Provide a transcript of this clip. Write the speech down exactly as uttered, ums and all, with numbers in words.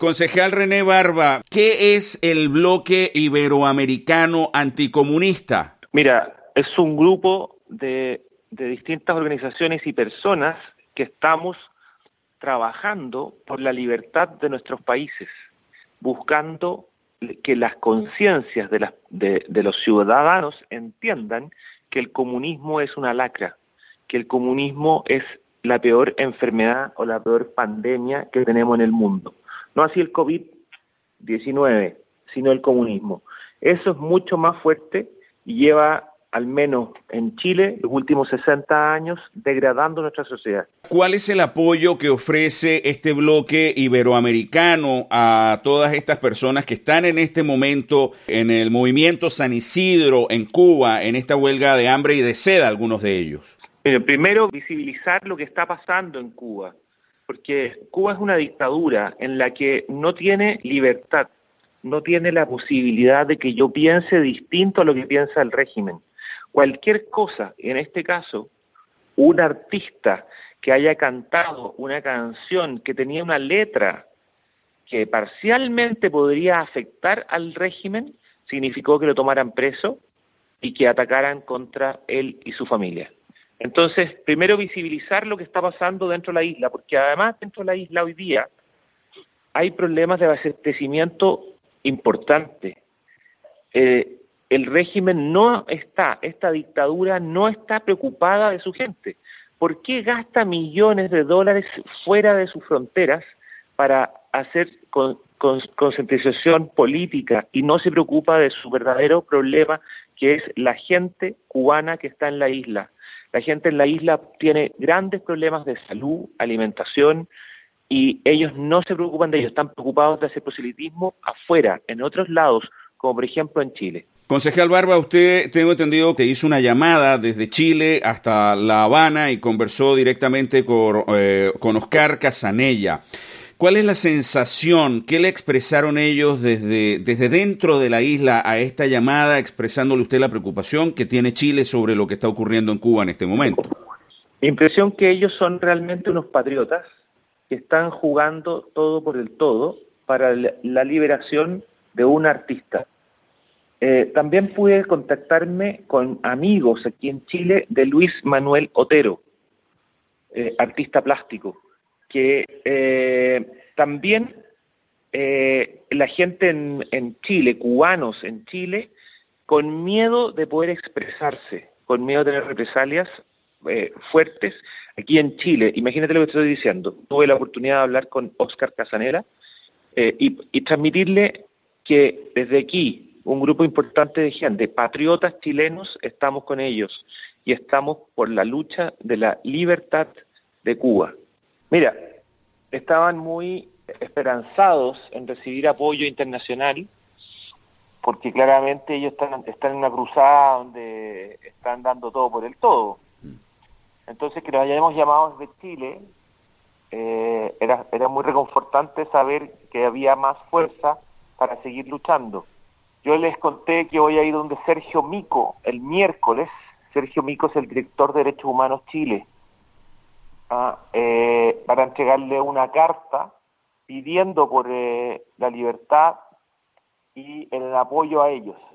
Concejal René Barba, ¿qué es el Bloque Iberoamericano Anticomunista? Mira, es un grupo de, de distintas organizaciones y personas que estamos trabajando por la libertad de nuestros países, buscando que las conciencias de, las, de, de los ciudadanos entiendan que el comunismo es una lacra, que el comunismo es la peor enfermedad o la peor pandemia que tenemos en el mundo. No así el COVID diecinueve, sino el comunismo. Eso es mucho más fuerte y lleva, al menos en Chile, los últimos sesenta años degradando nuestra sociedad. ¿Cuál es el apoyo que ofrece este bloque iberoamericano a todas estas personas que están en este momento en el movimiento San Isidro, en Cuba, en esta huelga de hambre y de sed, algunos de ellos? Mira, primero, visibilizar lo que está pasando en Cuba, porque Cuba es una dictadura en la que no tiene libertad, no tiene la posibilidad de que yo piense distinto a lo que piensa el régimen. Cualquier cosa, en este caso, un artista que haya cantado una canción que tenía una letra que parcialmente podría afectar al régimen, significó que lo tomaran preso y que atacaran contra él y su familia. Entonces, primero visibilizar lo que está pasando dentro de la isla, porque además dentro de la isla hoy día hay problemas de abastecimiento importantes. Eh, el régimen no está, esta dictadura no está preocupada de su gente. ¿Por qué gasta millones de dólares fuera de sus fronteras para hacer con, con, concentración política y no se preocupa de su verdadero problema, que es la gente cubana que está en la isla? La gente en la isla tiene grandes problemas de salud, alimentación, y ellos no se preocupan de ellos, están preocupados de hacer proselitismo afuera, en otros lados, como por ejemplo en Chile. Concejal Barba, usted, tengo entendido que hizo una llamada desde Chile hasta La Habana y conversó directamente con, eh, con Oscar Casanella. ¿Cuál es la sensación? ¿Qué le expresaron ellos desde, desde dentro de la isla a esta llamada, expresándole usted la preocupación que tiene Chile sobre lo que está ocurriendo en Cuba en este momento? Mi impresión que ellos son realmente unos patriotas que están jugando todo por el todo para la liberación de un artista. Eh, también pude contactarme con amigos aquí en Chile de Luis Manuel Otero, eh, artista plástico, que eh, también eh, la gente en, en Chile, cubanos en Chile, con miedo de poder expresarse, con miedo de tener represalias eh, fuertes aquí en Chile. Imagínate lo que estoy diciendo. Tuve la oportunidad de hablar con Oscar Casanella eh, y, y transmitirle que desde aquí, un grupo importante de gente, patriotas chilenos, estamos con ellos y estamos por la lucha de la libertad de Cuba. Mira, estaban muy esperanzados en recibir apoyo internacional porque claramente ellos están, están en una cruzada donde están dando todo por el todo. Entonces, que nos hayamos llamado desde Chile, eh, era, era muy reconfortante saber que había más fuerza para seguir luchando. Yo les conté que voy a ir donde Sergio Mico el miércoles. Sergio Mico es el director de Derechos Humanos Chile, ah, eh, para entregarle una carta pidiendo por eh, la libertad y el apoyo a ellos.